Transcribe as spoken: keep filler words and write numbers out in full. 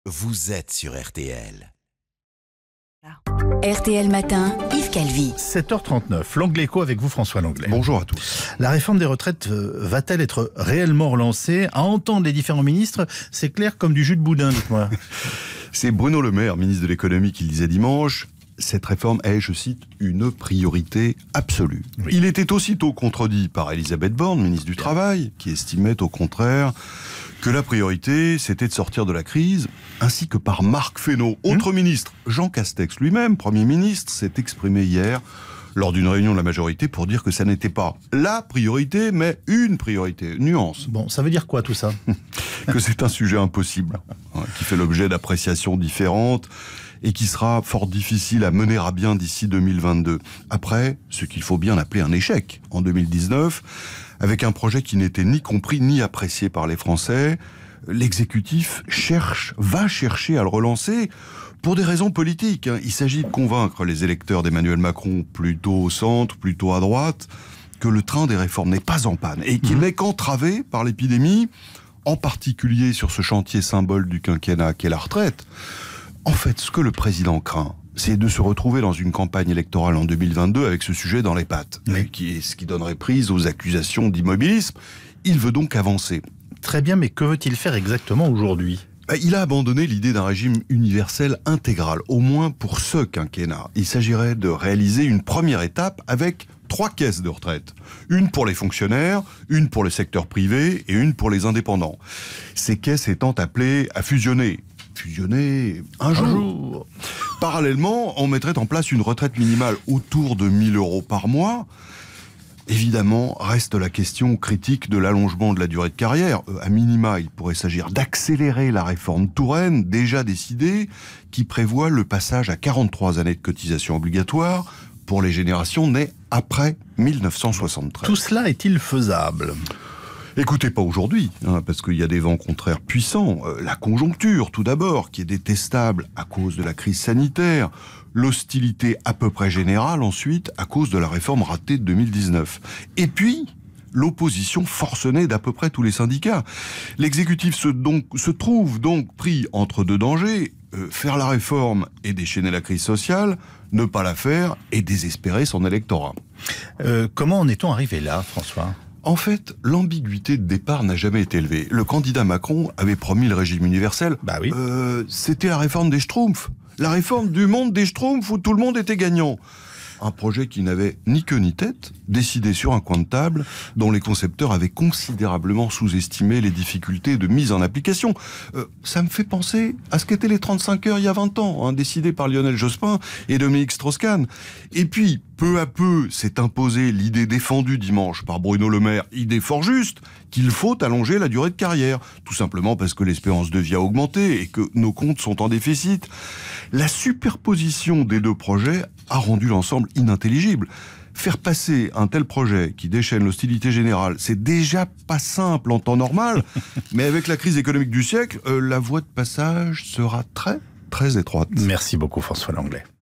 vous êtes sur R T L. R T L Matin, Yves Calvi. sept heures trente-neuf, l'Anglais Co avec vous François Langlais. Bonjour à tous. La réforme des retraites euh, va-t-elle être réellement relancée? À entendre les différents ministres, c'est clair comme du jus de boudin, dites-moi. C'est Bruno Le Maire, ministre de l'économie, qui le disait dimanche. Cette réforme est, je cite, une priorité absolue. Oui. Il était aussitôt contredit par Elisabeth Borne, ministre du Travail, qui estimait au contraire que la priorité, c'était de sortir de la crise, ainsi que par Marc Fesneau, autre mmh. ministre. Jean Castex lui-même, Premier ministre, s'est exprimé hier lors d'une réunion de la majorité pour dire que ça n'était pas la priorité, mais une priorité. Nuance. Bon, ça veut dire quoi tout ça? Que c'est un sujet impossible, hein, qui fait l'objet d'appréciations différentes et qui sera fort difficile à mener à bien d'ici deux mille vingt-deux. Après, ce qu'il faut bien appeler un échec en deux mille dix-neuf, avec un projet qui n'était ni compris ni apprécié par les Français, l'exécutif cherche, va chercher à le relancer pour des raisons politiques. Il s'agit de convaincre les électeurs d'Emmanuel Macron, plutôt au centre, plutôt à droite, que le train des réformes n'est pas en panne et qu'il mmh. n'est qu'entravé par l'épidémie, en particulier sur ce chantier symbole du quinquennat qu'est la retraite. En fait, ce que le président craint, c'est de se retrouver dans une campagne électorale en deux mille vingt-deux avec ce sujet dans les pattes, oui. qui est ce qui donnerait prise aux accusations d'immobilisme. Il veut donc avancer. Très bien, mais que veut-il faire exactement aujourd'hui ? Il a abandonné l'idée d'un régime universel intégral, au moins pour ce quinquennat. Il s'agirait de réaliser une première étape avec trois caisses de retraite. Une pour les fonctionnaires, une pour le secteur privé et une pour les indépendants. Ces caisses étant appelées à fusionner. Fusionner un jour. un jour. Parallèlement, on mettrait en place une retraite minimale autour de mille euros par mois. Évidemment, reste la question critique de l'allongement de la durée de carrière. Euh, à minima, il pourrait s'agir d'accélérer la réforme Touraine, déjà décidée, qui prévoit le passage à quarante-trois années de cotisation obligatoire pour les générations nées après mille neuf cent soixante-treize. Tout cela est-il faisable ? Écoutez, pas aujourd'hui, hein, parce qu'il y a des vents contraires puissants. Euh, la conjoncture, tout d'abord, qui est détestable à cause de la crise sanitaire. L'hostilité à peu près générale, ensuite, à cause de la réforme ratée de deux mille dix-neuf. Et puis, l'opposition forcenée d'à peu près tous les syndicats. L'exécutif se, donc, se trouve donc pris entre deux dangers. Euh, faire la réforme et déchaîner la crise sociale, ne pas la faire et désespérer son électorat. Euh, comment en est-on arrivé là, François ? En fait, l'ambiguïté de départ n'a jamais été élevée. Le candidat Macron avait promis le régime universel. Bah oui. Euh, c'était la réforme des Schtroumpfs. La réforme du monde des Schtroumpfs où tout le monde était gagnant. Un projet qui n'avait ni queue ni tête, décidé sur un coin de table, dont les concepteurs avaient considérablement sous-estimé les difficultés de mise en application. Euh, ça me fait penser à ce qu'étaient les trente-cinq heures il y a vingt ans, hein, décidé par Lionel Jospin et Dominique Strauss-Kahn. Et puis, peu à peu, s'est imposée l'idée défendue dimanche par Bruno Le Maire, idée fort juste, qu'il faut allonger la durée de carrière. Tout simplement parce que l'espérance de vie a augmenté et que nos comptes sont en déficit. La superposition des deux projets a rendu l'ensemble inintelligible. Faire passer un tel projet qui déchaîne l'hostilité générale, c'est déjà pas simple en temps normal, mais avec la crise économique du siècle, euh, la voie de passage sera très, très étroite. Merci beaucoup François Langlais.